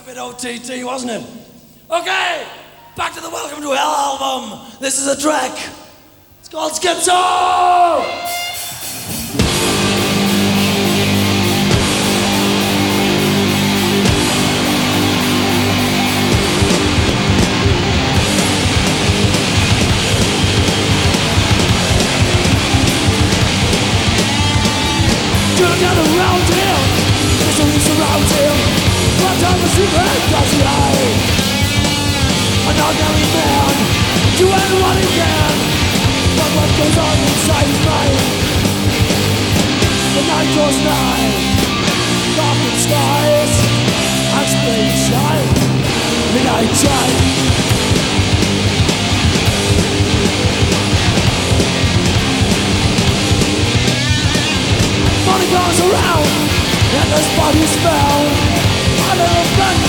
a bit OTT, wasn't it? Okay, back to the Welcome to Hell album. This is a track. It's called Schizo! Gather around him, misery surrounds him. One time a secret does he hide. An ordinary man, doing what he can, but what goes on inside his mind. The night draws nigh, dark and sky.